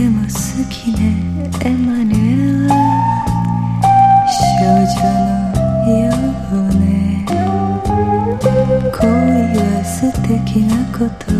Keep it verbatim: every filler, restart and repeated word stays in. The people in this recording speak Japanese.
も好きねエマニュエラ、少女のようね。恋は素敵なこと